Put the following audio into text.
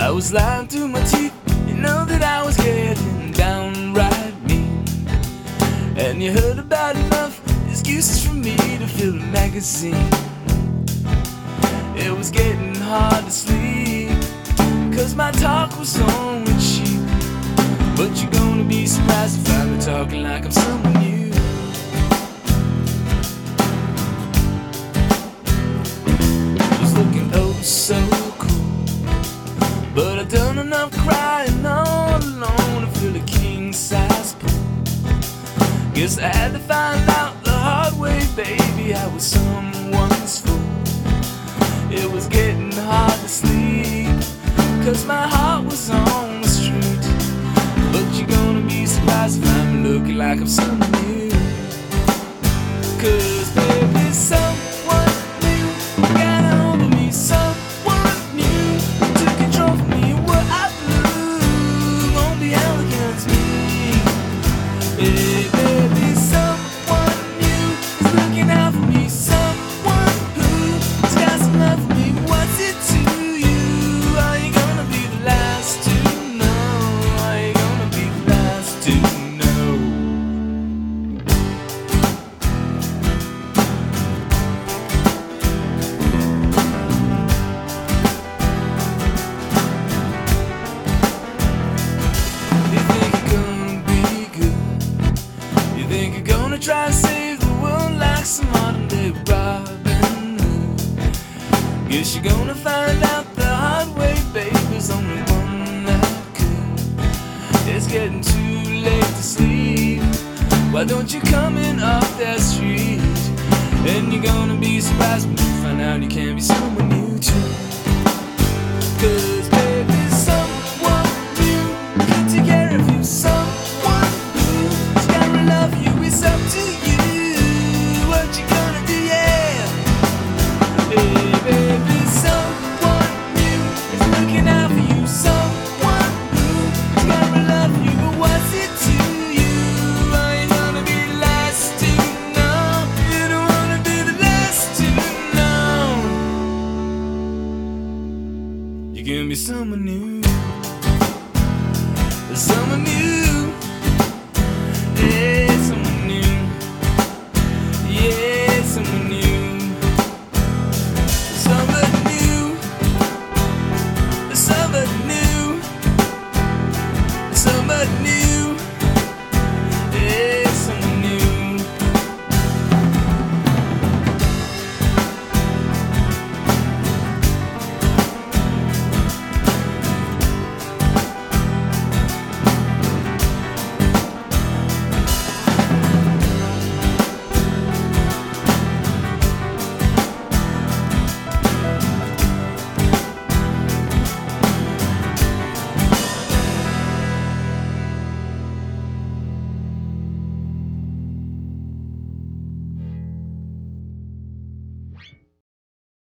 I was lying through my teeth, you know that I was getting downright mean. And you heard about enough excuses for me to fill a magazine. It was getting hard to sleep, cause my talk was only cheap. But you're gonna be surprised to find me talking like I'm someone new. Was looking oh so cool, but I'd done enough crying all alone to fill a king-size pool. Guess I had to find out the hard way, baby, I was someone's fool. It was getting hard to sleep, cause my heart was on the street. But you're gonna be surprised if I'm looking like I'm someone new. Cause baby, someone new got a hold of me. Someone new took control from me. What I blew won't be held against me. Hey baby, someone new is looking out for me. Someone who's got some love for me. What's it to you? Are you gonna be the last to know? Are you gonna be the last to know? You think you're gonna be good? You think you're gonna try to save the world like some modern day Robin Hood? Guess you're gonna find out the hard way, babe. There's only one that could. It's getting too late to sleep. Why don't you come in off that street? And you're gonna be surprised when you find out you can't be someone new too. Cause baby, someone new can take care of you. Someone who's gonna love you. It's up to you. What you gonna do, yeah. Hey baby, someone new is looking out for you. Someone who's gonna love you. But what's it to you? Are you gonna be the last to know? You don't wanna be the last to know. You're gonna be someone new. Someone new.